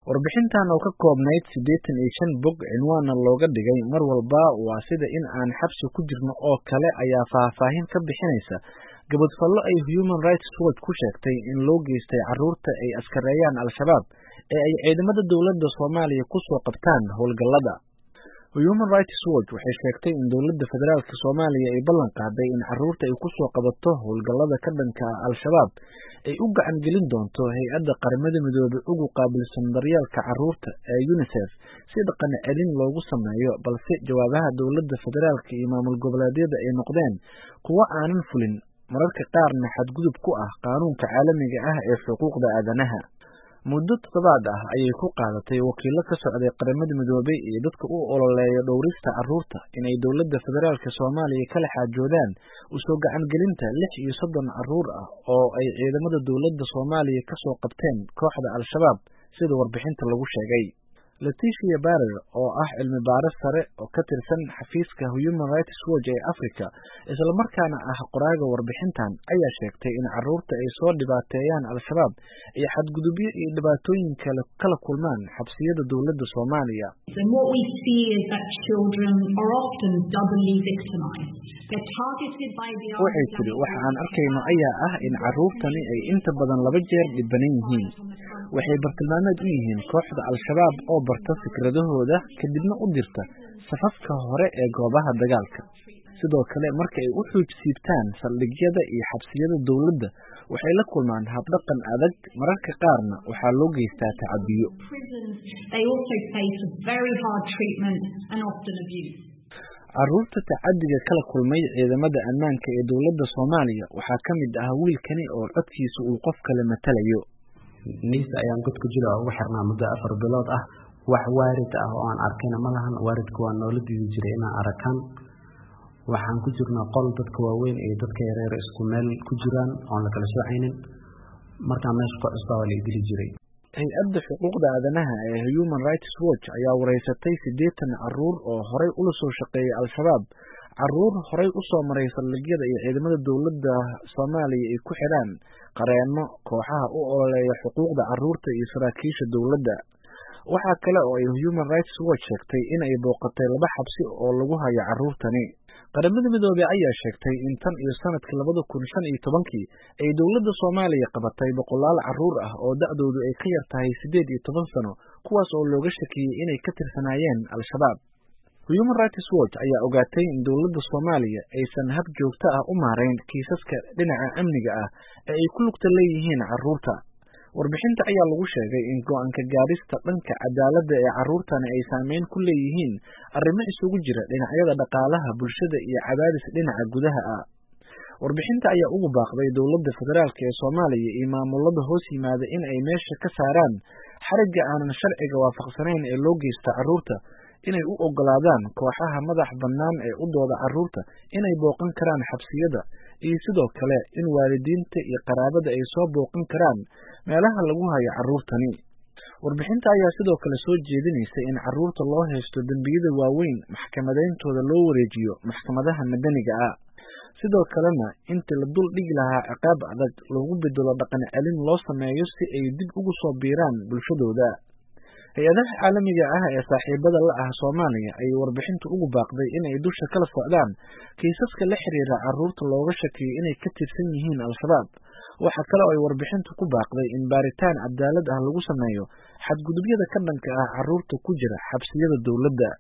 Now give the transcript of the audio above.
Warbixintan oo ka koobnayd 85 bog cinwaanna looga dhigay mar walba waa sida in aan xabsi ku jirno oo kale ayaa faahfaahin ka bixinaysa gabadhfallo ay Human Rights Watch ku sheegtay in loo geystay carruurta ay askareeyaan Al-Shabaab ee ay ciidamada dowladda Soomaaliya ku soo qabtaan howlgallada. Human Rights Watch waxay sheegtay in dowladda federaalka Soomaaliya ay ballan qaaday in carruurta ay ku soo qabato howlgallada ka dhanka ah Al-Shabaab ay u gacan gelin doonto hay'adda qaramada midoobay ugu qaabilsan daryeelka carruurta ee UNICEF si dhaqan celin loogu sameeyo, balse jawaabaha dowladda federaalka iyo maamul goboleedyada ay noqdeen kuwo aanan fulin, mararka qaarna xadgudub ku ah qaanuunka caalamiga ah ee xuquuqda aadanaha. Muddo toddobaad ah ayay ku qaadatay wakiilo ka socday qaramada midoobay iyo dadka u ololeeya dhowrista carruurta inay dowladda federaalka Soomaaliya kala xaajoodaan u soo gacan gelinta 36 carruur ah oo ay ciidamada dowladda Soomaaliya ka soo qabteen kooxda Al-Shabaab sida warbixinta lagu sheegay. Leticia Barer oo ah cilmi baaris sare oo ka tirsan xafiiska Human Rights Watch ee Afrika isla markaana ah qoraaga warbixintan ayaa sheegtay in carruurta ay soo dhibaateeyaan Al-Shabaab iyo xadgudubyo iyo dhibaatooyin kala kulmaan xabsiyada dowladda Soomaaliya. Waxay tiri waxa aan arkayno ayaa ah in carruurtani ay inta badan 2 jeer dhibanan yihiin. Waxay bartilmaameed u yihiin kooxda Al-Shabaab oo barta fikradahooda kadibna u dirta safafka hore ee goobaha dagaalka. Sidoo kale marka ay u xuj siibtaan saldhigyada iyo xabsiyada dowladda waxay la kulmaan habdhaqan adag, mararka qaarna waxaa loo geystaa tacadiyo. Carruurta tacadiga kala kulmay ciidamada ammaanka ee dowladda Soomaaliya waxaa ka mid ah wiilkani oo codkiisa uu qof kale matalayo. Niis ayaan god ku jira ugu xirnaa muddo 4 bilood ah. Wax waarid ah oo aan arkayna ma lahan. Waaridku waa nolol diidi jiray inaan arakan. Waxaan ku jirnaa qol dadka waaweyn iyo dadka yaryar isku meel ku jiraan oo la kala soocaynin. Markaa meesha ku cusbaa waa la idili jiray. Hay'adda xuquuqda aadanaha ee Human Rights Watch ayaa wareysatay 80 carruur oo horey ula soo shaqeeyay Al-Shabaab, carruur horey u soo maray saldhigyada iyo ciidamada dowladda Soomaaliya ay ku xidhaan qareeno, kooxaha u ololeeya xuquuqda carruurta iyo saraakiisha dowladda. Waxaa kale oo ay Human Rights Watch sheegtay in ay booqatay 2 xabsi oo lagu hayo carruurtani. Qaramada midoobay ayaa sheegtay in tan iyo sanadkii 2015 ay dowladda Soomaaliya qabatay boqolaal carruur ah oo da'doodu ay ka yar tahay 18 sano, kuwaas oo looga shakiyay inay ka tirsanaayeen Al-Shabaab. Human Rights Watch ayaa ogaatay in dowladda Soomaaliya aysan hab joogto ah u maareyn kiisaska dhinaca amniga ah ee ay ku lugta leeyihiin carruurta. Warbixinta ayaa lagu sheegay in go'aanka gaarista dhanka cadaaladda ee carruurtani ay saameyn ku leeyihiin arrimo isugu jira dhinacyada dhaqaalaha, bulshada iyo cadaadis dhinaca gudaha ah. Warbixinta ayaa ugu baaqday dowladda federaalka ee Soomaaliya iyo maamulada hoos yimaada in ay meesha ka saaraan xarigga aanan sharciga waafaqsanayn ee loo geysta carruurta, inay u ogolaadaan kooxaha madax bannaan ee u dooda carruurta inay booqan karaan xabsiyada, iyo sidoo kale in waalidiinta iyo qaraabada ay soo booqan karaan meelaha lagu hayo carruurtani. Warbixinta ayaa sidoo kale soo jeedinaysa in carruurta loo haysto dembiyada waaweyn maxkamadayntooda loo wareejiyo maxkamadaha madaniga ah. Sidoo kalena inta la dul dhigi lahaa ciqaab adag loogu bedelo dhaqan celin loo sameeyo si ay dib ugu soo biiraan bulshadooda. Hay'adaha caalamiga ah ee saaxiibada la ah Soomaaliya ay warbixintu ugu baaqday in ay dusha kala socdaan kiisaska la xiriira carruurta looga shakiyay inay ka tirsan yihiin Al-Shabaab. Waxa kale oo ay warbixintu ku baaqday in baaritaan cadaalad ah lagu sameeyo xadgudubyada ka dhanka ah carruurta ku jira xabsiyada dowladda.